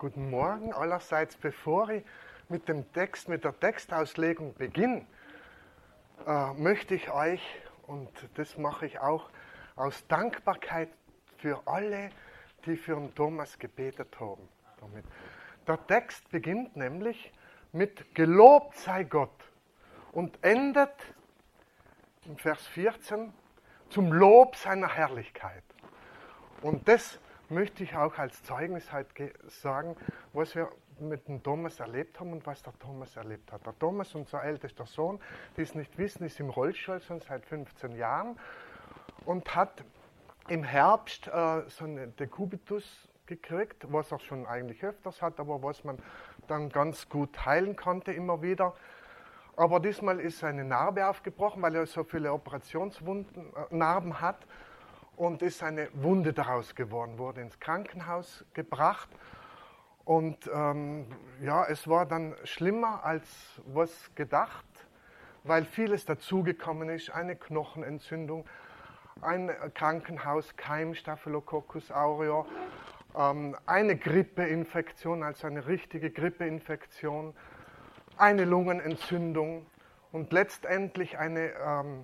Guten Morgen allerseits. Bevor ich mit der Textauslegung beginne, möchte ich euch, und das mache ich auch aus Dankbarkeit für alle, die für den Thomas gebetet haben. Der Text beginnt nämlich mit Gelobt sei Gott und endet im Vers 14 zum Lob seiner Herrlichkeit. Und das möchte ich auch als Zeugnis heute sagen, was wir mit dem Thomas erlebt haben und was der Thomas erlebt hat. Der Thomas, unser ältester Sohn, die es nicht wissen, ist im Rollstuhl schon seit 15 Jahren und hat im Herbst so einen Dekubitus gekriegt, was er schon eigentlich öfters hat, aber was man dann ganz gut heilen konnte immer wieder. Aber diesmal ist eine Narbe aufgebrochen, weil er so viele Narben hat. Und ist eine Wunde daraus geworden, wurde ins Krankenhaus gebracht. Und es war dann schlimmer als was gedacht, weil vieles dazugekommen ist. Eine Knochenentzündung, ein Krankenhauskeim, Staphylococcus aureus, eine Grippeinfektion, also eine richtige Grippeinfektion, eine Lungenentzündung und letztendlich eine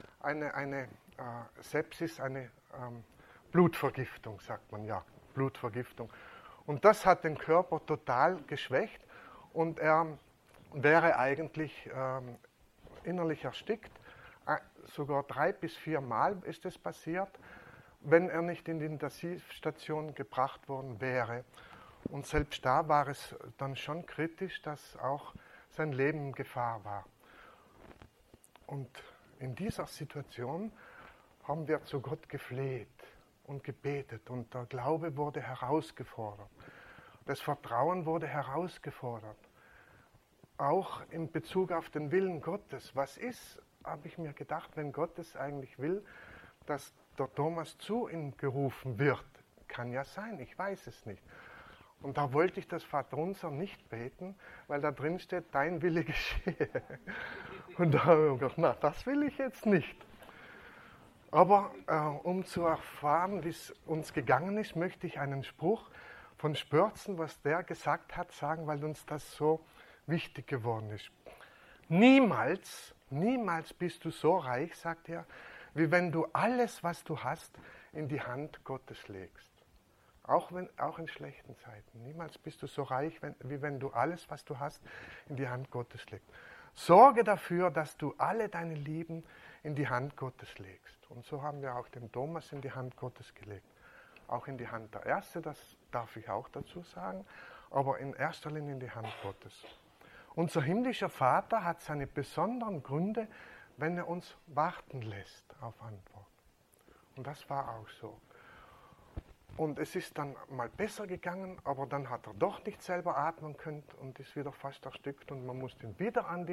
Sepsis, eine Blutvergiftung, sagt man ja, Blutvergiftung. Und das hat den Körper total geschwächt und er wäre eigentlich innerlich erstickt. Sogar 3 bis 4 Mal ist es passiert, wenn er nicht in die Intensivstation gebracht worden wäre. Und selbst da war es dann schon kritisch, dass auch sein Leben in Gefahr war. Und in dieser Situation haben wir zu Gott gefleht und gebetet und der Glaube wurde herausgefordert. Das Vertrauen wurde herausgefordert. Auch in Bezug auf den Willen Gottes. Was ist, habe ich mir gedacht, wenn Gott es eigentlich will, dass der Thomas zu ihm gerufen wird? Kann ja sein, ich weiß es nicht. Und da wollte ich das Vaterunser nicht beten, weil da drin steht, dein Wille geschehe. Und da habe ich gedacht, na, das will ich jetzt nicht. Aber um zu erfahren, wie es uns gegangen ist, möchte ich einen Spruch von Spörzen, was der gesagt hat, sagen, weil uns das so wichtig geworden ist. Niemals bist du so reich, sagt er, wie wenn du alles, was du hast, in die Hand Gottes legst. Auch in schlechten Zeiten. Niemals bist du so reich, wie wenn du alles, was du hast, in die Hand Gottes legst. Sorge dafür, dass du alle deine Lieben in die Hand Gottes legst. Und so haben wir auch den Thomas in die Hand Gottes gelegt. Auch in die Hand der Ärzte, das darf ich auch dazu sagen, aber in erster Linie in die Hand Gottes. Unser himmlischer Vater hat seine besonderen Gründe, wenn er uns warten lässt auf Antwort. Und das war auch so. Und es ist dann mal besser gegangen, aber dann hat er doch nicht selber atmen können und ist wieder fast erstickt und man musste ihn wieder an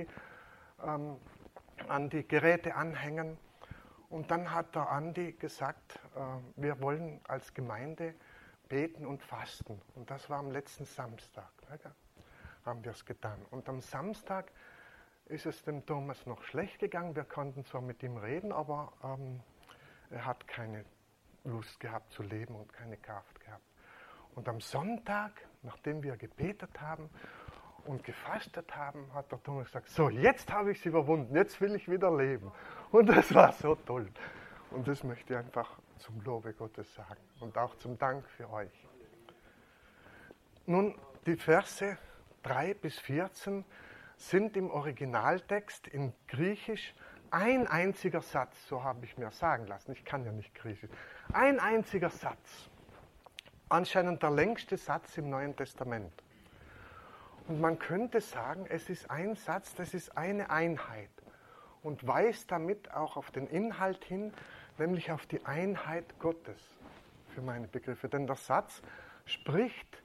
die Geräte anhängen. Und dann hat der Andi gesagt, wir wollen als Gemeinde beten und fasten. Und das war am letzten Samstag, haben wir es getan. Und am Samstag ist es dem Thomas noch schlecht gegangen. Wir konnten zwar mit ihm reden, aber er hat keine Lust gehabt zu leben und keine Kraft gehabt. Und am Sonntag, nachdem wir gebetet haben und gefastet haben, hat der Thomas gesagt, so, jetzt habe ich es überwunden, jetzt will ich wieder leben. Und das war so toll. Und das möchte ich einfach zum Lobe Gottes sagen und auch zum Dank für euch. Nun, die Verse 3 bis 14 sind im Originaltext in Griechisch ein einziger Satz, so habe ich mir sagen lassen, ich kann ja nicht Griechisch. Ein einziger Satz, anscheinend der längste Satz im Neuen Testament. Und man könnte sagen, es ist ein Satz, das ist eine Einheit und weist damit auch auf den Inhalt hin, nämlich auf die Einheit Gottes, für meine Begriffe. Denn der Absatz spricht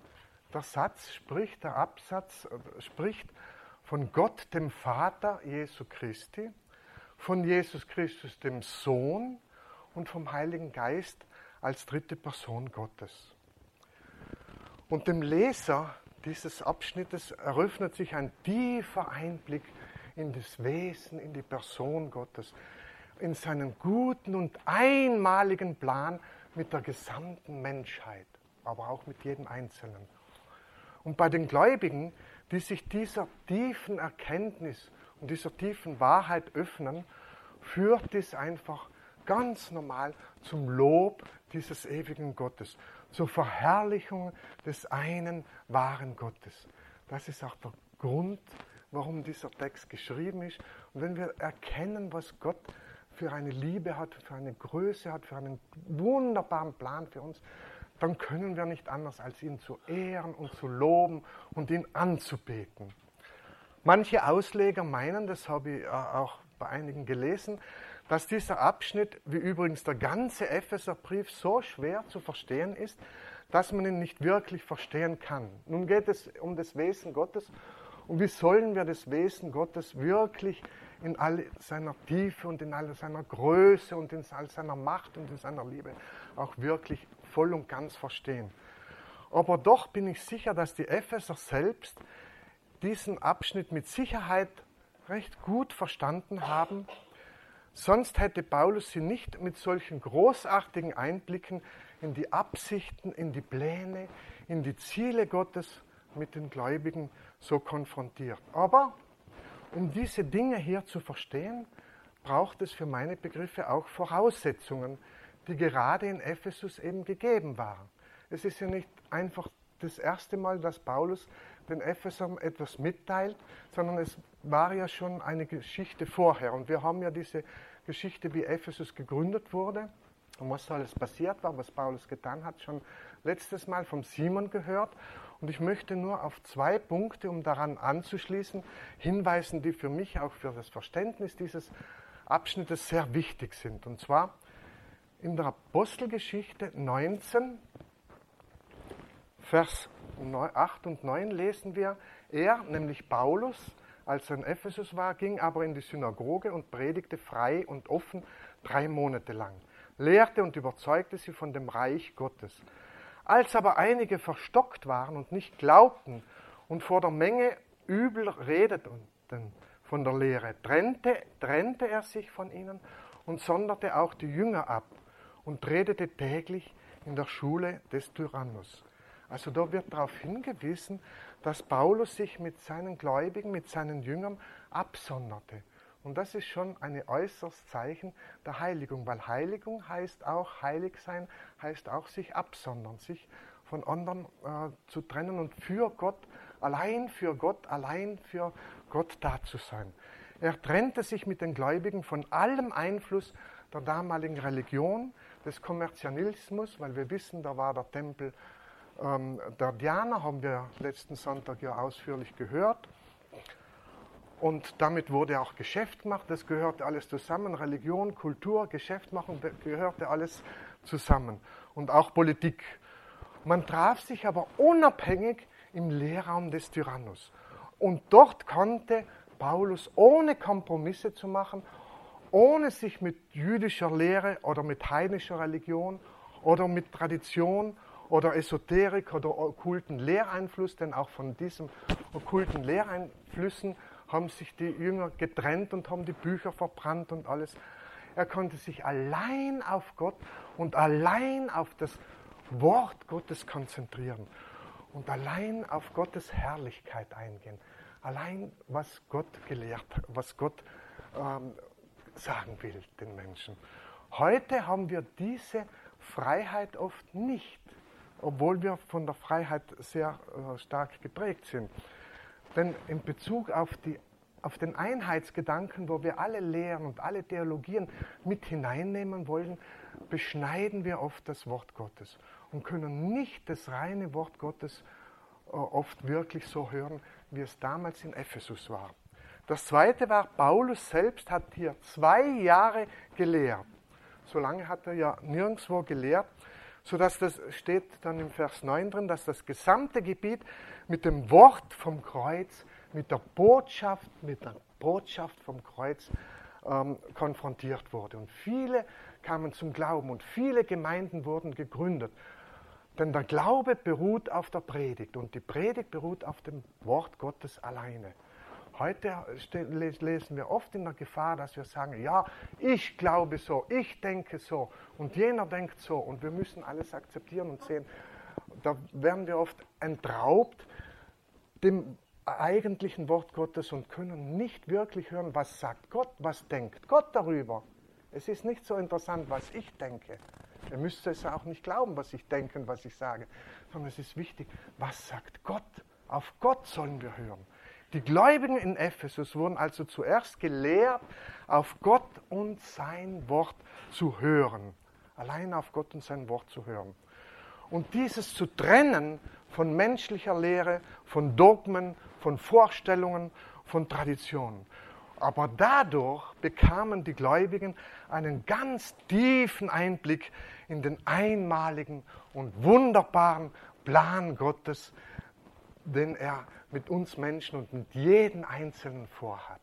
von Gott, dem Vater Jesu Christi, von Jesus Christus, dem Sohn und vom Heiligen Geist als dritte Person Gottes. Und dem Leser dieses Abschnittes eröffnet sich ein tiefer Einblick in das Wesen, in die Person Gottes, in seinen guten und einmaligen Plan mit der gesamten Menschheit, aber auch mit jedem Einzelnen. Und bei den Gläubigen, die sich dieser tiefen Erkenntnis und dieser tiefen Wahrheit öffnen, führt es einfach ganz normal zum Lob dieses ewigen Gottes, zur Verherrlichung des einen wahren Gottes. Das ist auch der Grund, warum dieser Text geschrieben ist. Und wenn wir erkennen, was Gott für eine Liebe hat, für eine Größe hat, für einen wunderbaren Plan für uns, dann können wir nicht anders, als ihn zu ehren und zu loben und ihn anzubeten. Manche Ausleger meinen, das habe ich auch bei einigen gelesen, dass dieser Abschnitt, wie übrigens der ganze Epheserbrief, so schwer zu verstehen ist, dass man ihn nicht wirklich verstehen kann. Nun geht es um das Wesen Gottes. Und wie sollen wir das Wesen Gottes wirklich in all seiner Tiefe und in all seiner Größe und in all seiner Macht und in seiner Liebe auch wirklich voll und ganz verstehen? Aber doch bin ich sicher, dass die Epheser selbst diesen Abschnitt mit Sicherheit recht gut verstanden haben. Sonst hätte Paulus sie nicht mit solchen großartigen Einblicken in die Absichten, in die Pläne, in die Ziele Gottes mit den Gläubigen so konfrontiert. Aber um diese Dinge hier zu verstehen, braucht es für meine Begriffe auch Voraussetzungen, die gerade in Ephesus eben gegeben waren. Es ist ja nicht einfach das erste Mal, dass Paulus den Ephesern etwas mitteilt, sondern es war ja schon eine Geschichte vorher. Und wir haben ja diese Geschichte, wie Ephesus gegründet wurde und was alles passiert war, was Paulus getan hat, schon letztes Mal vom Simon gehört. Und ich möchte nur auf 2 Punkte, um daran anzuschließen, hinweisen, die für mich auch für das Verständnis dieses Abschnittes sehr wichtig sind. Und zwar in der Apostelgeschichte 19, Vers 8 und 9 lesen wir, er, nämlich Paulus, als er in Ephesus war, ging aber in die Synagoge und predigte frei und offen 3 Monate lang, lehrte und überzeugte sie von dem Reich Gottes. Als aber einige verstockt waren und nicht glaubten und vor der Menge übel redeten von der Lehre, trennte er sich von ihnen und sonderte auch die Jünger ab und redete täglich in der Schule des Tyrannus. Also da wird darauf hingewiesen, dass Paulus sich mit seinen Gläubigen, mit seinen Jüngern absonderte. Und das ist schon ein äußeres Zeichen der Heiligung, weil Heiligung heißt auch, heilig sein, heißt auch sich absondern, sich von anderen zu trennen und für Gott allein für Gott da zu sein. Er trennte sich mit den Gläubigen von allem Einfluss der damaligen Religion, des Kommerzialismus, weil wir wissen, da war der Tempel der Diana, haben wir letzten Sonntag ja ausführlich gehört. Und damit wurde auch Geschäft gemacht, das gehörte alles zusammen, Religion, Kultur, Geschäft machen, gehörte alles zusammen. Und auch Politik. Man traf sich aber unabhängig im Lehrraum des Tyrannus. Und dort konnte Paulus, ohne Kompromisse zu machen, ohne sich mit jüdischer Lehre oder mit heidnischer Religion oder mit Tradition oder Esoterik oder okkulten Lehreinfluss, denn auch von diesen okkulten Lehreinflüssen haben sich die Jünger getrennt und haben die Bücher verbrannt und alles. Er konnte sich allein auf Gott und allein auf das Wort Gottes konzentrieren und allein auf Gottes Herrlichkeit eingehen. Allein, was Gott gelehrt, was Gott sagen will den Menschen. Heute haben wir diese Freiheit oft nicht, obwohl wir von der Freiheit sehr stark geprägt sind. Denn in Bezug auf den Einheitsgedanken, wo wir alle Lehren und alle Theologien mit hineinnehmen wollen, beschneiden wir oft das Wort Gottes und können nicht das reine Wort Gottes oft wirklich so hören, wie es damals in Ephesus war. Das Zweite war, Paulus selbst hat hier 2 Jahre gelehrt. So lange hat er ja nirgendwo gelehrt, sodass das steht dann im Vers 9 drin, dass das gesamte Gebiet mit dem Wort vom Kreuz, mit der Botschaft vom Kreuz konfrontiert wurde. Und viele kamen zum Glauben und viele Gemeinden wurden gegründet. Denn der Glaube beruht auf der Predigt und die Predigt beruht auf dem Wort Gottes alleine. Heute lesen wir oft in der Gefahr, dass wir sagen, ja, ich glaube so, ich denke so und jener denkt so und wir müssen alles akzeptieren und sehen. Da werden wir oft entraubt dem eigentlichen Wort Gottes und können nicht wirklich hören, was sagt Gott, was denkt Gott darüber. Es ist nicht so interessant, was ich denke. Ihr müsst es auch nicht glauben, was ich denke und was ich sage, sondern es ist wichtig, was sagt Gott? Auf Gott sollen wir hören. Die Gläubigen in Ephesus wurden also zuerst gelehrt, auf Gott und sein Wort zu hören. Allein auf Gott und sein Wort zu hören. Und dieses zu trennen von menschlicher Lehre, von Dogmen, von Vorstellungen, von Traditionen. Aber dadurch bekamen die Gläubigen einen ganz tiefen Einblick in den einmaligen und wunderbaren Plan Gottes, den er mit uns Menschen und mit jedem Einzelnen vorhat.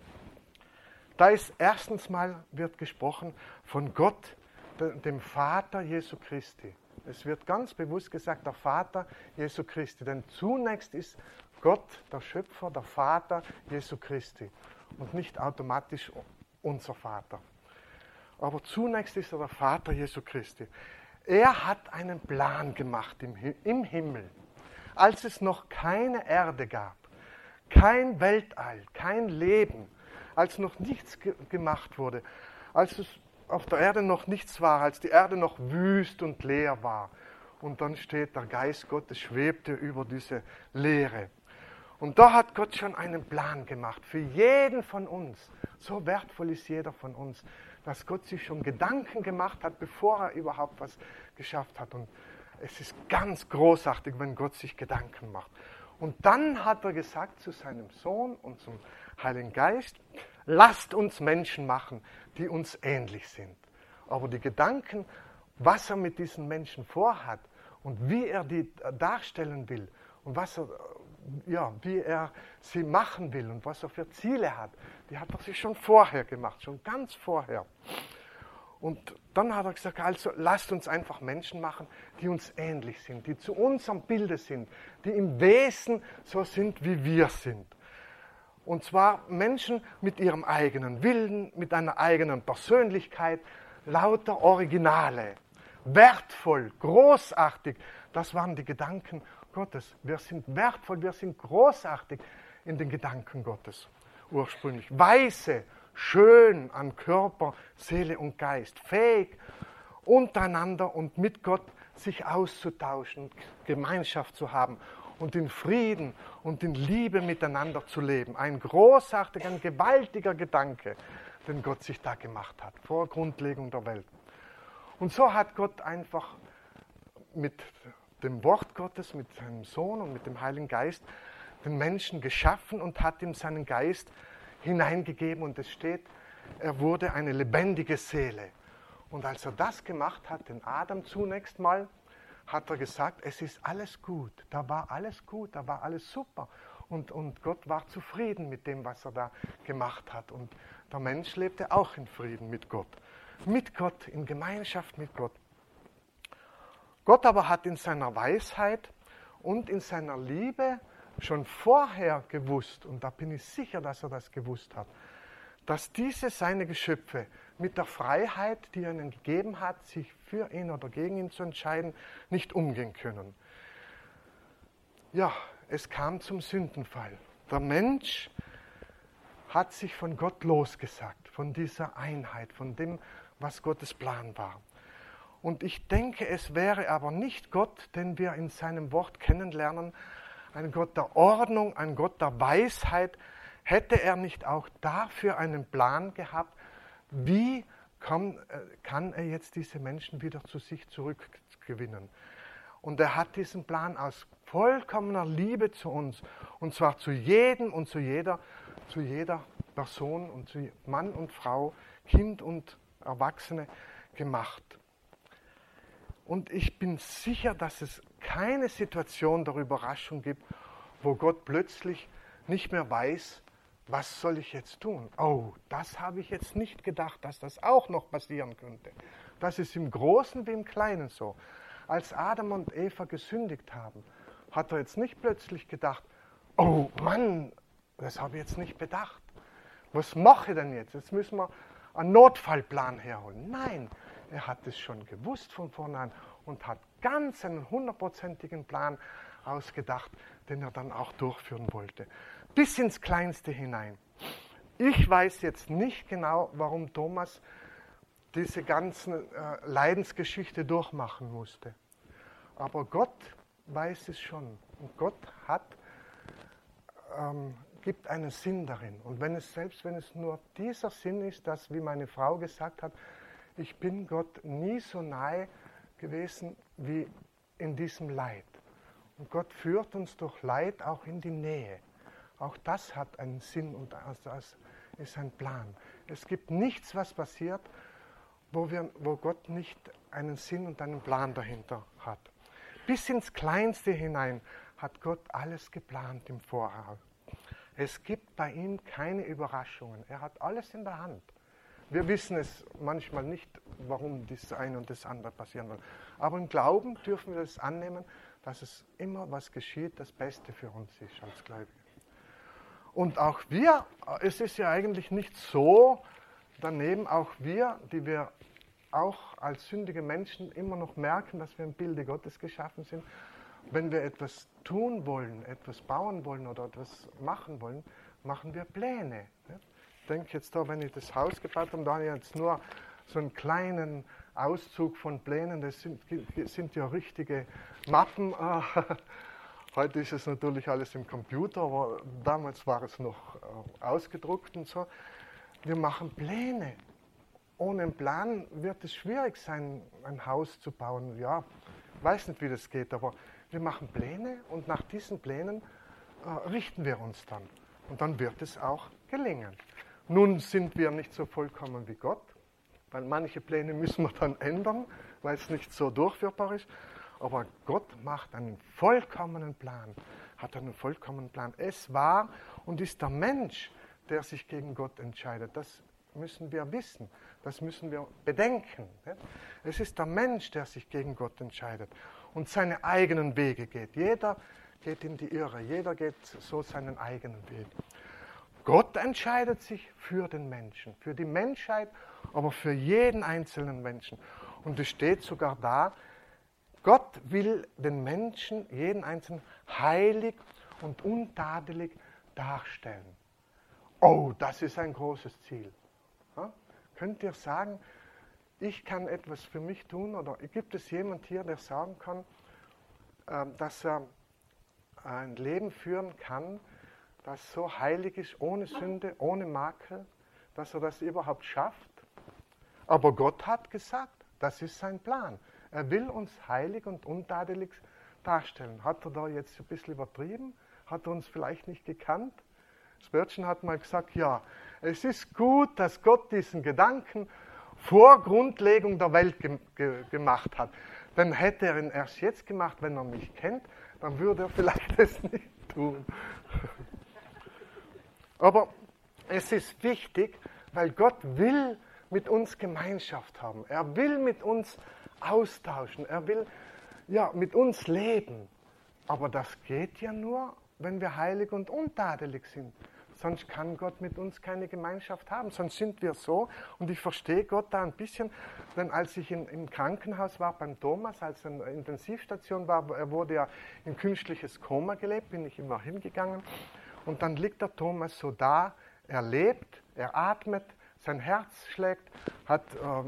Da ist erstens mal wird gesprochen von Gott, dem Vater Jesu Christi. Es wird ganz bewusst gesagt, der Vater Jesu Christi. Denn zunächst ist Gott, der Schöpfer, der Vater Jesu Christi und nicht automatisch unser Vater. Aber zunächst ist er der Vater Jesu Christi. Er hat einen Plan gemacht im Himmel, als es noch keine Erde gab, kein Weltall, kein Leben, als noch nichts gemacht wurde, als es auf der Erde noch nichts war, als die Erde noch wüst und leer war. Und dann steht, der Geist Gottes schwebte über diese Leere. Und da hat Gott schon einen Plan gemacht für jeden von uns. So wertvoll ist jeder von uns, dass Gott sich schon Gedanken gemacht hat, bevor er überhaupt was geschafft hat. Und es ist ganz großartig, wenn Gott sich Gedanken macht. Und dann hat er gesagt zu seinem Sohn und zum Heiligen Geist, lasst uns Menschen machen, die uns ähnlich sind. Aber die Gedanken, was er mit diesen Menschen vorhat und wie er die darstellen will und wie er sie machen will und was er für Ziele hat, die hat er sich schon vorher gemacht, schon ganz vorher. Und dann hat er gesagt, also lasst uns einfach Menschen machen, die uns ähnlich sind, die zu unserem Bilde sind, die im Wesen so sind, wie wir sind. Und zwar Menschen mit ihrem eigenen Willen, mit einer eigenen Persönlichkeit, lauter Originale, wertvoll, großartig. Das waren die Gedanken Gottes. Wir sind wertvoll, wir sind großartig in den Gedanken Gottes ursprünglich. Weise, schön an Körper, Seele und Geist, fähig untereinander und mit Gott sich auszutauschen, Gemeinschaft zu haben und in Frieden und in Liebe miteinander zu leben. Ein großartiger, ein gewaltiger Gedanke, den Gott sich da gemacht hat, vor Grundlegung der Welt. Und so hat Gott einfach mit dem Wort Gottes, mit seinem Sohn und mit dem Heiligen Geist den Menschen geschaffen und hat ihm seinen Geist hineingegeben. Und es steht, er wurde eine lebendige Seele. Und als er das gemacht hat, den Adam zunächst mal, hat er gesagt, es ist alles gut. Da war alles gut, da war alles super. Und Gott war zufrieden mit dem, was er da gemacht hat. Und der Mensch lebte auch in Frieden mit Gott. Mit Gott, in Gemeinschaft mit Gott. Gott aber hat in seiner Weisheit und in seiner Liebe schon vorher gewusst, und da bin ich sicher, dass er das gewusst hat, dass diese seine Geschöpfe mit der Freiheit, die er ihnen gegeben hat, sich für ihn oder gegen ihn zu entscheiden, nicht umgehen können. Ja, es kam zum Sündenfall. Der Mensch hat sich von Gott losgesagt, von dieser Einheit, von dem, was Gottes Plan war. Und ich denke, es wäre aber nicht Gott, den wir in seinem Wort kennenlernen, ein Gott der Ordnung, ein Gott der Weisheit, hätte er nicht auch dafür einen Plan gehabt, wie kann er jetzt diese Menschen wieder zu sich zurückgewinnen. Und er hat diesen Plan aus vollkommener Liebe zu uns, und zwar zu jedem und zu jeder Person und zu Mann und Frau, Kind und Erwachsene gemacht. Und ich bin sicher, dass es keine Situation der Überraschung gibt, wo Gott plötzlich nicht mehr weiß, was soll ich jetzt tun? Oh, das habe ich jetzt nicht gedacht, dass das auch noch passieren könnte. Das ist im Großen wie im Kleinen so. Als Adam und Eva gesündigt haben, hat er jetzt nicht plötzlich gedacht, oh Mann, das habe ich jetzt nicht bedacht. Was mache ich denn jetzt? Jetzt müssen wir einen Notfallplan herholen. Nein, er hat es schon gewusst von vornherein und hat ganz einen 100%igen Plan ausgedacht, den er dann auch durchführen wollte. Bis ins Kleinste hinein. Ich weiß jetzt nicht genau, warum Thomas diese ganze Leidensgeschichte durchmachen musste. Aber Gott weiß es schon. Und Gott gibt einen Sinn darin. Und selbst wenn es nur dieser Sinn ist, dass, wie meine Frau gesagt hat, ich bin Gott nie so nahe gewesen wie in diesem Leid. Und Gott führt uns durch Leid auch in die Nähe. Auch das hat einen Sinn und das ist ein Plan. Es gibt nichts, was passiert, wo Gott nicht einen Sinn und einen Plan dahinter hat. Bis ins Kleinste hinein hat Gott alles geplant im Voraus. Es gibt bei ihm keine Überraschungen. Er hat alles in der Hand. Wir wissen es manchmal nicht, warum das eine und das andere passieren soll. Aber im Glauben dürfen wir es annehmen, dass es immer, was geschieht, das Beste für uns ist als Gläubige. Und auch wir, es ist ja eigentlich nicht so daneben, auch wir, die wir auch als sündige Menschen immer noch merken, dass wir im Bilde Gottes geschaffen sind, wenn wir etwas tun wollen, etwas bauen wollen oder etwas machen wollen, machen wir Pläne. Ich denke jetzt da, wenn ich das Haus gebaut habe, da habe ich jetzt nur so einen kleinen Auszug von Plänen, das sind ja richtige Mappen. Heute ist es natürlich alles im Computer, aber damals war es noch ausgedruckt und so. Wir machen Pläne. Ohne einen Plan wird es schwierig sein, ein Haus zu bauen. Ja, ich weiß nicht, wie das geht, aber wir machen Pläne und nach diesen Plänen richten wir uns dann. Und dann wird es auch gelingen. Nun sind wir nicht so vollkommen wie Gott, weil manche Pläne müssen wir dann ändern, weil es nicht so durchführbar ist. Aber Gott macht einen vollkommenen Plan, hat einen vollkommenen Plan. Es war und ist der Mensch, der sich gegen Gott entscheidet. Das müssen wir wissen, das müssen wir bedenken. Es ist der Mensch, der sich gegen Gott entscheidet und seine eigenen Wege geht. Jeder geht in die Irre, jeder geht so seinen eigenen Weg. Gott entscheidet sich für den Menschen, für die Menschheit, aber für jeden einzelnen Menschen. Und es steht sogar da, Gott will den Menschen, jeden Einzelnen, heilig und untadelig darstellen. Oh, das ist ein großes Ziel. Ja? Könnt ihr sagen, ich kann etwas für mich tun? Oder gibt es jemand hier, der sagen kann, dass er ein Leben führen kann, das so heilig ist, ohne Sünde, ohne Makel, dass er das überhaupt schafft? Aber Gott hat gesagt, das ist sein Plan. Er will uns heilig und untadelig darstellen. Hat er da jetzt ein bisschen übertrieben? Hat er uns vielleicht nicht gekannt? Spurgeon hat mal gesagt, ja, es ist gut, dass Gott diesen Gedanken vor Grundlegung der Welt gemacht hat. Denn hätte er ihn erst jetzt gemacht, wenn er mich kennt, dann würde er vielleicht es nicht tun. Aber es ist wichtig, weil Gott will mit uns Gemeinschaft haben. Er will mit uns austauschen. Er will mit uns leben. Aber das geht ja nur, wenn wir heilig und untadelig sind. Sonst kann Gott mit uns keine Gemeinschaft haben. Sonst sind wir so. Und ich verstehe Gott da ein bisschen, denn als ich im Krankenhaus war beim Thomas, als er in der Intensivstation war, er wurde ja in künstliches Koma gelebt, bin ich immer hingegangen. Und dann liegt der Thomas so da, er lebt, er atmet, sein Herz schlägt, hat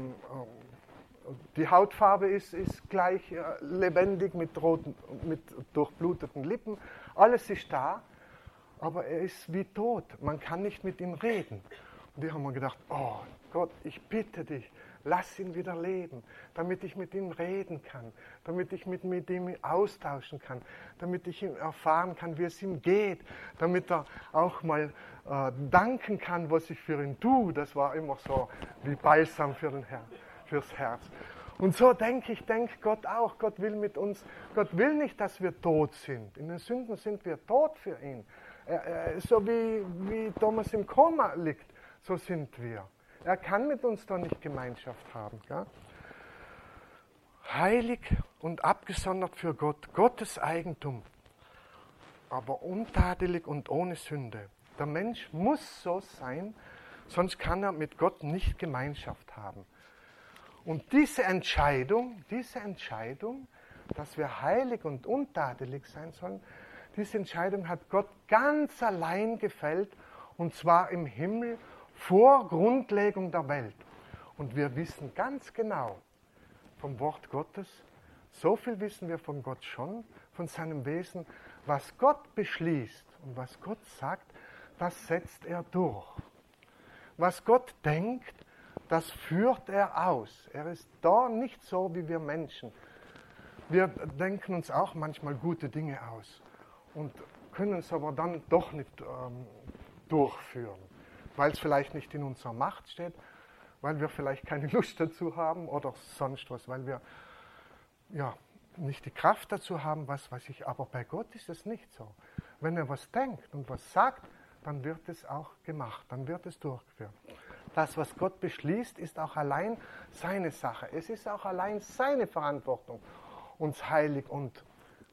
die Hautfarbe ist gleich lebendig mit durchbluteten Lippen. Alles ist da, aber er ist wie tot. Man kann nicht mit ihm reden. Und wir haben gedacht, oh Gott, ich bitte dich, lass ihn wieder leben, damit ich mit ihm reden kann, damit ich mit ihm austauschen kann, damit ich erfahren kann, wie es ihm geht, damit er auch mal danken kann, was ich für ihn tue. Das war immer so wie Balsam fürs Herz. Und so denke Gott auch. Gott will mit uns, Gott will nicht, dass wir tot sind. In den Sünden sind wir tot für ihn. So wie Thomas im Koma liegt, so sind wir. Er kann mit uns da nicht Gemeinschaft haben. Gell? Heilig und abgesondert für Gott, Gottes Eigentum, aber untadelig und ohne Sünde. Der Mensch muss so sein, sonst kann er mit Gott nicht Gemeinschaft haben. Und diese Entscheidung dass wir heilig und untadelig sein sollen, diese Entscheidung hat Gott ganz allein gefällt, und zwar im Himmel vor Grundlegung der Welt. Und wir wissen ganz genau vom Wort Gottes, so viel wissen wir von Gott schon, von seinem Wesen, was Gott beschließt und was Gott sagt, das setzt er durch. Was Gott denkt, das führt er aus. Er ist da nicht so wie wir Menschen. Wir denken uns auch manchmal gute Dinge aus und können es aber dann doch nicht durchführen, weil es vielleicht nicht in unserer Macht steht, weil wir vielleicht keine Lust dazu haben oder sonst was, weil wir nicht die Kraft dazu haben, was weiß ich. Aber bei Gott ist es nicht so. Wenn er was denkt und was sagt, dann wird es auch gemacht, dann wird es durchgeführt. Das, was Gott beschließt, ist auch allein seine Sache. Es ist auch allein seine Verantwortung, uns heilig und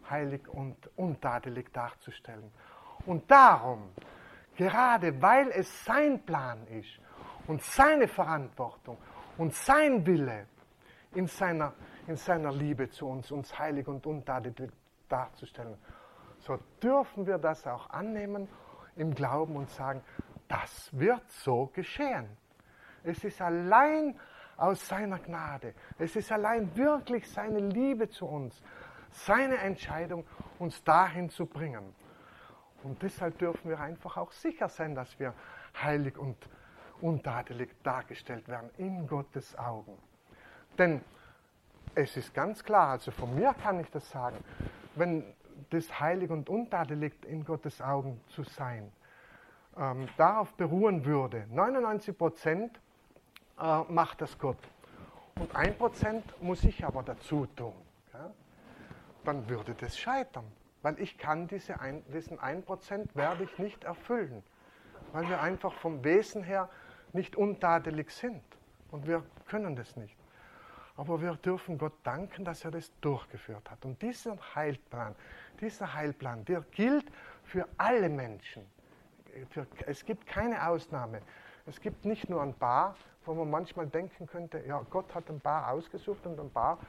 untadelig darzustellen. Und darum, gerade weil es sein Plan ist und seine Verantwortung und sein Wille in seiner Liebe zu uns heilig und untadelig darzustellen, so dürfen wir das auch annehmen im Glauben und sagen, das wird so geschehen. Es ist allein aus seiner Gnade, es ist allein wirklich seine Liebe zu uns, seine Entscheidung, uns dahin zu bringen. Und deshalb dürfen wir einfach auch sicher sein, dass wir heilig und untadelig dargestellt werden in Gottes Augen. Denn es ist ganz klar, also von mir kann ich das sagen, wenn das heilig und untadelig in Gottes Augen zu sein, darauf beruhen würde, 99% macht das Gott und 1% muss ich aber dazu tun. Ja? Dann würde das scheitern, weil ich kann diesen 1% werde ich nicht erfüllen, weil wir einfach vom Wesen her nicht untadelig sind und wir können das nicht. Aber wir dürfen Gott danken, dass er das durchgeführt hat. Und dieser Heilplan, der gilt für alle Menschen. Es gibt keine Ausnahme. Es gibt nicht nur ein paar, wo man manchmal denken könnte, ja, Gott hat ein paar ausgesucht und ein paar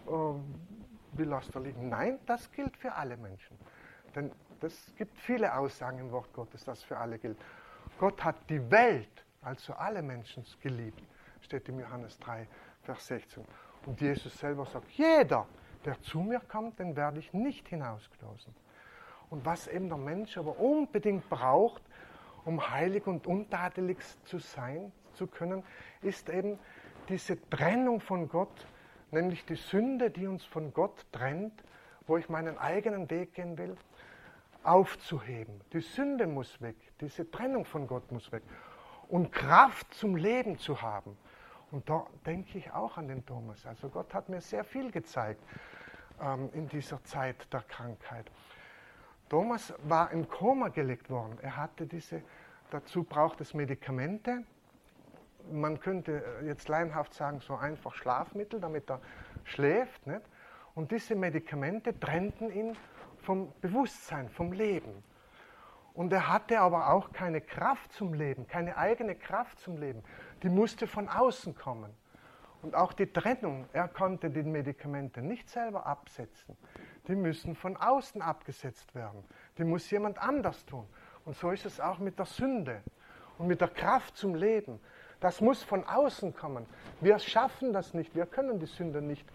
will er da liegen. Nein, das gilt für alle Menschen. Denn es gibt viele Aussagen im Wort Gottes, das für alle gilt. Gott hat die Welt, also alle Menschen, geliebt, steht im Johannes 3, Vers 16. Und Jesus selber sagt, jeder, der zu mir kommt, den werde ich nicht hinausstoßen. Und was eben der Mensch aber unbedingt braucht, um heilig und untadelig zu sein, zu können, ist eben diese Trennung von Gott, nämlich die Sünde, die uns von Gott trennt, wo ich meinen eigenen Weg gehen will, aufzuheben. Die Sünde muss weg, diese Trennung von Gott muss weg. Und Kraft zum Leben zu haben. Und da denke ich auch an den Thomas. Also Gott hat mir sehr viel gezeigt in dieser Zeit der Krankheit. Thomas war im Koma gelegt worden. Er hatte dazu braucht es Medikamente. Man könnte jetzt laienhaft sagen, so einfach Schlafmittel, damit er schläft. Nicht? Und diese Medikamente trennten ihn vom Bewusstsein, vom Leben. Und er hatte aber auch keine Kraft zum Leben, keine eigene Kraft zum Leben. Die musste von außen kommen. Und auch die Trennung, er konnte die Medikamente nicht selber absetzen. Die müssen von außen abgesetzt werden. Die muss jemand anders tun. Und so ist es auch mit der Sünde und mit der Kraft zum Leben. Das muss von außen kommen. Wir schaffen das nicht. Wir können die Sünde nicht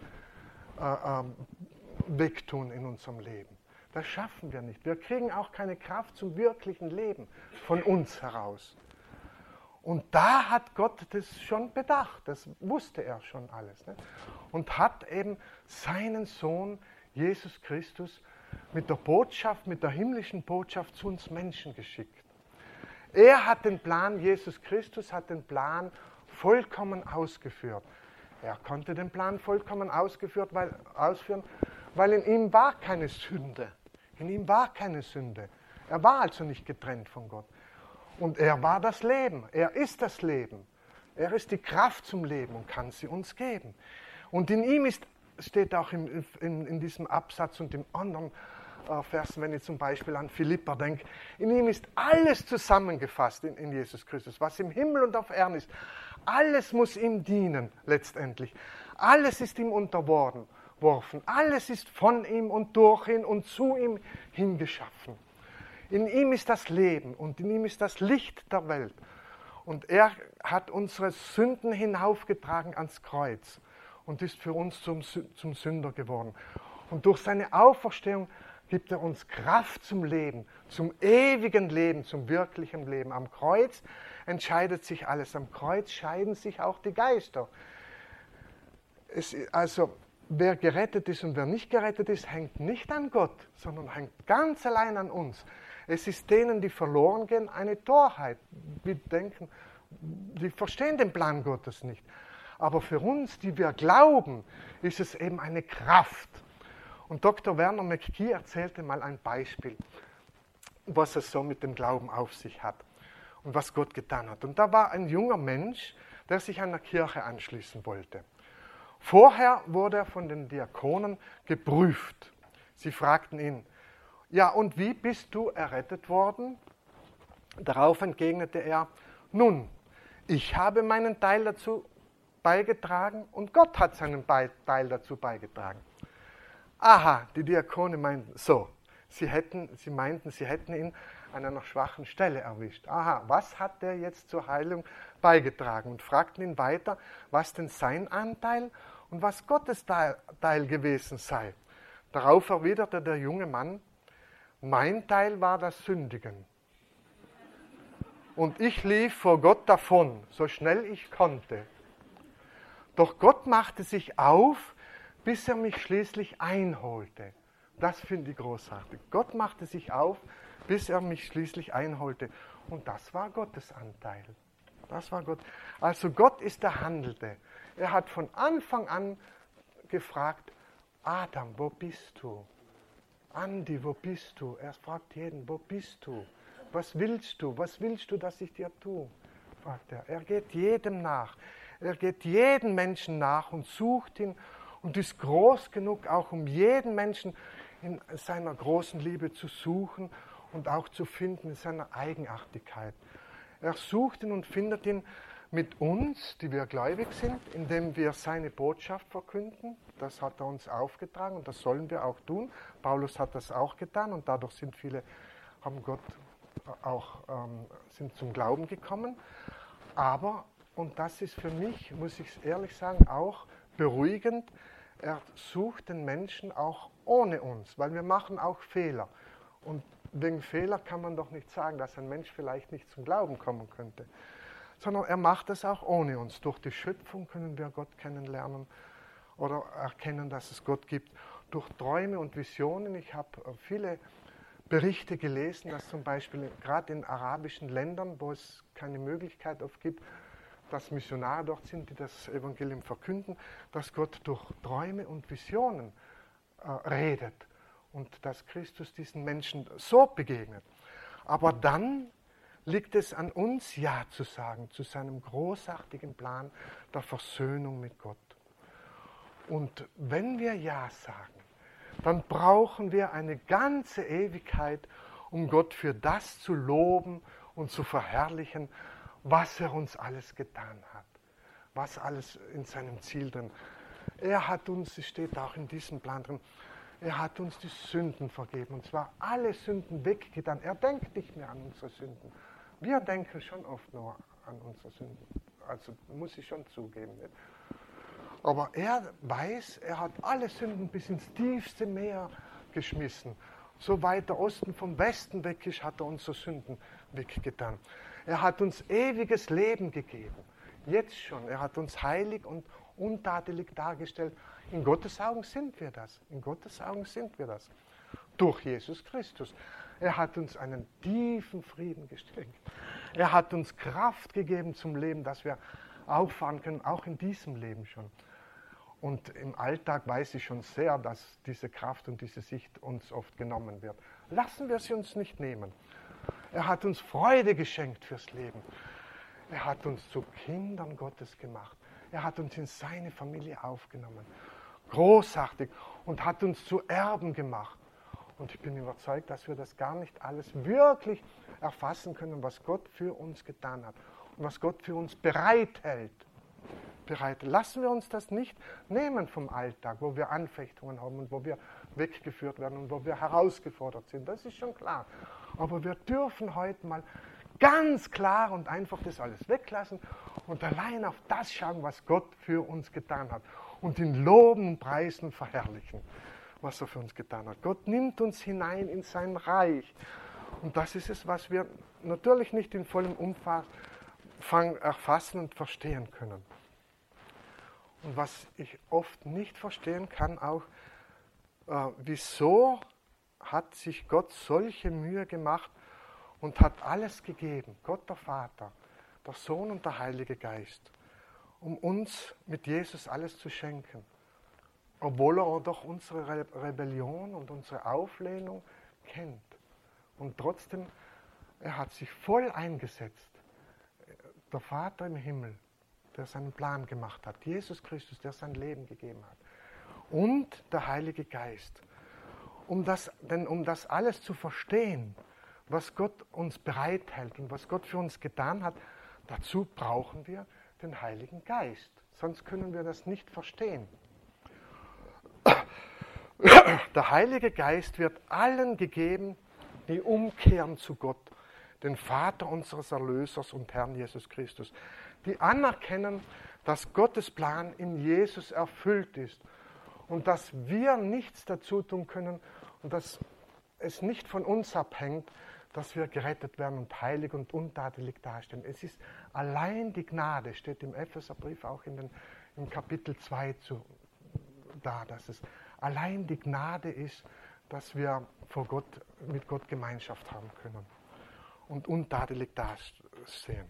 wegtun in unserem Leben. Das schaffen wir nicht. Wir kriegen auch keine Kraft zum wirklichen Leben von uns heraus. Und da hat Gott das schon bedacht, das wusste er schon alles. Ne? Und hat eben seinen Sohn Jesus Christus mit der Botschaft, mit der himmlischen Botschaft zu uns Menschen geschickt. Er hat den Plan, Jesus Christus hat den Plan vollkommen ausgeführt. Er konnte den Plan vollkommen ausführen, weil in ihm war keine Sünde. In ihm war keine Sünde. Er war also nicht getrennt von Gott. Und er war das Leben. Er ist das Leben. Er ist die Kraft zum Leben und kann sie uns geben. Und in ihm steht auch in diesem Absatz und im anderen Versen, wenn ich zum Beispiel an Philipper denke, in ihm ist alles zusammengefasst in Jesus Christus, was im Himmel und auf Erden ist. Alles muss ihm dienen letztendlich. Alles ist ihm unterworfen. hingeworfen. Alles ist von ihm und durch ihn und zu ihm hingeschaffen. In ihm ist das Leben und in ihm ist das Licht der Welt. Und er hat unsere Sünden hinaufgetragen ans Kreuz und ist für uns zum Sünder geworden. Und durch seine Auferstehung gibt er uns Kraft zum Leben, zum ewigen Leben, zum wirklichen Leben. Am Kreuz entscheidet sich alles. Am Kreuz scheiden sich auch die Geister. Also wer gerettet ist und wer nicht gerettet ist, hängt nicht an Gott, sondern hängt ganz allein an uns. Es ist denen, die verloren gehen, eine Torheit. Wir denken, die verstehen den Plan Gottes nicht. Aber für uns, die wir glauben, ist es eben eine Kraft. Und Dr. Werner McGee erzählte mal ein Beispiel, was es so mit dem Glauben auf sich hat und was Gott getan hat. Und da war ein junger Mensch, der sich einer Kirche anschließen wollte. Vorher wurde er von den Diakonen geprüft. Sie fragten ihn, ja, und wie bist du errettet worden? Darauf entgegnete er, nun, ich habe meinen Teil dazu beigetragen und Gott hat seinen Teil dazu beigetragen. Aha, die Diakone meinten, so, sie meinten, sie hätten ihn an einer schwachen Stelle erwischt. Aha, was hat der jetzt zur Heilung beigetragen? Und fragten ihn weiter, was denn sein Anteil und was Gottes Teil gewesen sei. Darauf erwiderte der junge Mann, mein Teil war das Sündigen. Und ich lief vor Gott davon, so schnell ich konnte. Doch Gott machte sich auf, bis er mich schließlich einholte. Das finde ich großartig. Gott machte sich auf, bis er mich schließlich einholte. Und das war Gottes Anteil. Das war Gott. Also Gott ist der Handelnde. Er hat von Anfang an gefragt, Adam, wo bist du? Andi, wo bist du? Er fragt jeden, wo bist du? Was willst du? Was willst du, dass ich dir tue? Fragt er. Er geht jedem nach. Er geht jedem Menschen nach und sucht ihn und ist groß genug, auch um jeden Menschen in seiner großen Liebe zu suchen und auch zu finden in seiner Eigenartigkeit. Er sucht ihn und findet ihn mit uns, die wir gläubig sind, indem wir seine Botschaft verkünden. Das hat er uns aufgetragen und das sollen wir auch tun. Paulus hat das auch getan und dadurch sind viele, sind zum Glauben gekommen. Aber, und das ist für mich, muss ich ehrlich sagen, auch beruhigend, er sucht den Menschen auch ohne uns, weil wir machen auch Fehler. Und wegen Fehler kann man doch nicht sagen, dass ein Mensch vielleicht nicht zum Glauben kommen könnte. Sondern er macht es auch ohne uns. Durch die Schöpfung können wir Gott kennenlernen oder erkennen, dass es Gott gibt. Durch Träume und Visionen. Ich habe viele Berichte gelesen, dass zum Beispiel gerade in arabischen Ländern, wo es keine Möglichkeit oft gibt, dass Missionare dort sind, die das Evangelium verkünden, dass Gott durch Träume und Visionen redet und dass Christus diesen Menschen so begegnet. Aber dann liegt es an uns, Ja zu sagen zu seinem großartigen Plan der Versöhnung mit Gott. Und wenn wir Ja sagen, dann brauchen wir eine ganze Ewigkeit, um Gott für das zu loben und zu verherrlichen, was er uns alles getan hat, was alles in seinem Ziel drin. Er hat uns, es steht auch in diesem Plan drin, er hat uns die Sünden vergeben, und zwar alle Sünden weggetan. Er denkt nicht mehr an unsere Sünden. Wir denken schon oft nur an unsere Sünden, also muss ich schon zugeben. Nicht? Aber er weiß, er hat alle Sünden bis ins tiefste Meer geschmissen. So weit der Osten vom Westen weg ist, hat er unsere Sünden weggetan. Er hat uns ewiges Leben gegeben, jetzt schon. Er hat uns heilig und untadelig dargestellt. In Gottes Augen sind wir das. In Gottes Augen sind wir das. Durch Jesus Christus. Er hat uns einen tiefen Frieden geschenkt. Er hat uns Kraft gegeben zum Leben, dass wir auffahren können, auch in diesem Leben schon. Und im Alltag weiß ich schon sehr, dass diese Kraft und diese Sicht uns oft genommen wird. Lassen wir sie uns nicht nehmen. Er hat uns Freude geschenkt fürs Leben. Er hat uns zu Kindern Gottes gemacht. Er hat uns in seine Familie aufgenommen. Großartig. Und hat uns zu Erben gemacht. Und ich bin überzeugt, dass wir das gar nicht alles wirklich erfassen können, was Gott für uns getan hat. Und was Gott für uns bereithält. bereitet. Lassen wir uns das nicht nehmen vom Alltag, wo wir Anfechtungen haben und wo wir weggeführt werden und wo wir herausgefordert sind. Das ist schon klar. Aber wir dürfen heute mal ganz klar und einfach das alles weglassen und allein auf das schauen, was Gott für uns getan hat. Und ihn loben, preisen, verherrlichen, was er für uns getan hat. Gott nimmt uns hinein in sein Reich. Und das ist es, was wir natürlich nicht in vollem Umfang erfassen und verstehen können. Und was ich oft nicht verstehen kann, auch, wieso hat sich Gott solche Mühe gemacht und hat alles gegeben, Gott der Vater, der Sohn und der Heilige Geist, um uns mit Jesus alles zu schenken. Obwohl er doch unsere Rebellion und unsere Auflehnung kennt. Und trotzdem, er hat sich voll eingesetzt. Der Vater im Himmel, der seinen Plan gemacht hat. Jesus Christus, der sein Leben gegeben hat. Und der Heilige Geist. Denn um das alles zu verstehen, was Gott uns bereithält und was Gott für uns getan hat, dazu brauchen wir den Heiligen Geist. Sonst können wir das nicht verstehen. Der Heilige Geist wird allen gegeben, die umkehren zu Gott, den Vater unseres Erlösers und Herrn Jesus Christus, die anerkennen, dass Gottes Plan in Jesus erfüllt ist und dass wir nichts dazu tun können und dass es nicht von uns abhängt, dass wir gerettet werden und heilig und untadelig dastehen. Es ist allein die Gnade, steht im Epheserbrief auch im Kapitel 2 da, dass es allein die Gnade ist, dass wir mit Gott Gemeinschaft haben können und untadelig dastehen.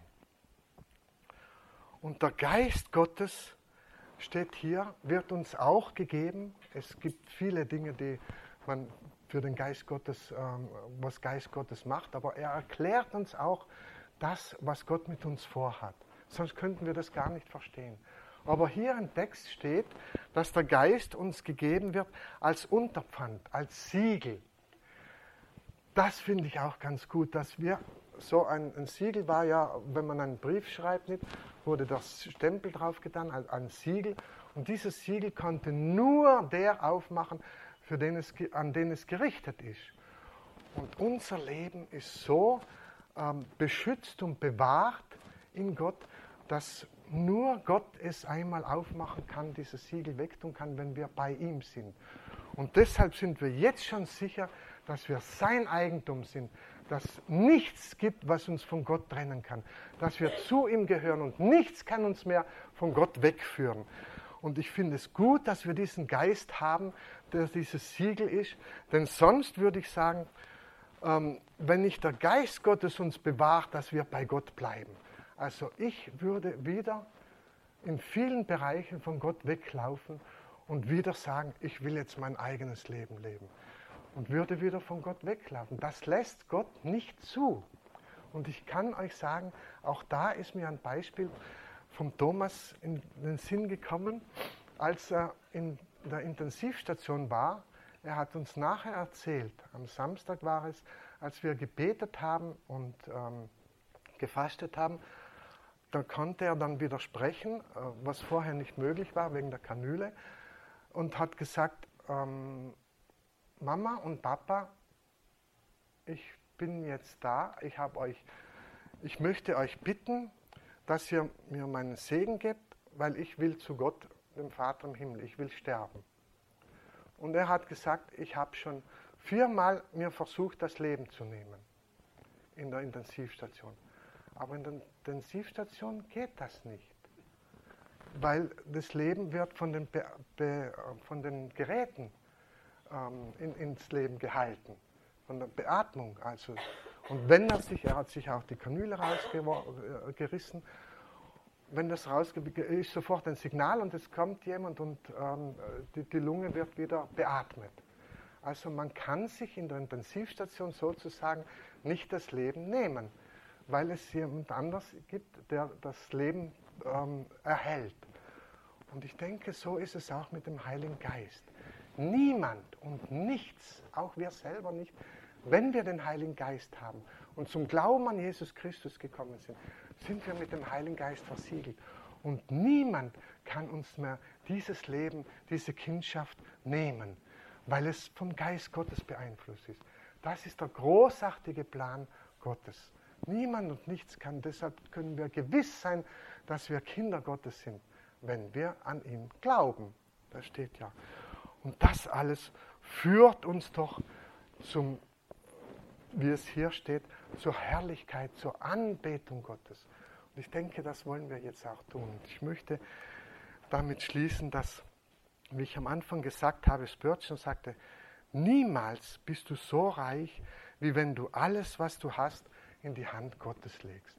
Und der Geist Gottes, steht hier, wird uns auch gegeben. Es gibt viele Dinge, die man für den Geist Gottes, was Geist Gottes macht, aber er erklärt uns auch das, was Gott mit uns vorhat. Sonst könnten wir das gar nicht verstehen. Aber hier im Text steht, dass der Geist uns gegeben wird als Unterpfand, als Siegel. Das finde ich auch ganz gut, dass wir so ein Siegel war ja, wenn man einen Brief schreibt, wurde das Stempel drauf getan, ein Siegel. Und dieses Siegel konnte nur der aufmachen, an den es gerichtet ist. Und unser Leben ist so beschützt und bewahrt in Gott, dass nur Gott es einmal aufmachen kann, dieses Siegel wegtun kann, wenn wir bei ihm sind. Und deshalb sind wir jetzt schon sicher, dass wir sein Eigentum sind, dass nichts gibt, was uns von Gott trennen kann, dass wir zu ihm gehören und nichts kann uns mehr von Gott wegführen. Und ich finde es gut, dass wir diesen Geist haben, der dieses Siegel ist, denn sonst würde ich sagen, wenn nicht der Geist Gottes uns bewahrt, dass wir bei Gott bleiben. Also ich würde wieder in vielen Bereichen von Gott weglaufen und wieder sagen, ich will jetzt mein eigenes Leben leben. Und würde wieder von Gott weglaufen. Das lässt Gott nicht zu. Und ich kann euch sagen, auch da ist mir ein Beispiel vom Thomas in den Sinn gekommen, als er in der Intensivstation war. Er hat uns nachher erzählt, am Samstag war es, als wir gebetet haben und gefastet haben, da konnte er dann wieder sprechen, was vorher nicht möglich war wegen der Kanüle, und hat gesagt, Mama und Papa, ich bin jetzt da, ich möchte euch bitten, dass ihr mir meinen Segen gebt, weil ich will zu Gott, dem Vater im Himmel, ich will sterben. Und er hat gesagt, ich habe schon 4-mal mir versucht, das Leben zu nehmen in der Intensivstation. Aber in der Intensivstation geht das nicht, weil das Leben wird von den Geräten ins Leben gehalten, von der Beatmung. Also. Und wenn er hat sich auch die Kanüle rausgerissen, wenn das rausgeht, ist sofort ein Signal und es kommt jemand und die Lunge wird wieder beatmet. Also man kann sich in der Intensivstation sozusagen nicht das Leben nehmen, weil es jemand anders gibt, der das Leben erhält. Und ich denke, so ist es auch mit dem Heiligen Geist. Niemand und nichts, auch wir selber nicht, wenn wir den Heiligen Geist haben und zum Glauben an Jesus Christus gekommen sind, sind wir mit dem Heiligen Geist versiegelt. Und niemand kann uns mehr dieses Leben, diese Kindschaft nehmen, weil es vom Geist Gottes beeinflusst ist. Das ist der großartige Plan Gottes. Niemand und nichts kann, deshalb können wir gewiss sein, dass wir Kinder Gottes sind, wenn wir an ihn glauben. Das steht ja. Und das alles führt uns doch zum, wie es hier steht, zur Herrlichkeit, zur Anbetung Gottes. Und ich denke, das wollen wir jetzt auch tun. Und ich möchte damit schließen, dass, wie ich am Anfang gesagt habe, Spurgeon sagte, niemals bist du so reich, wie wenn du alles, was du hast, in die Hand Gottes legst.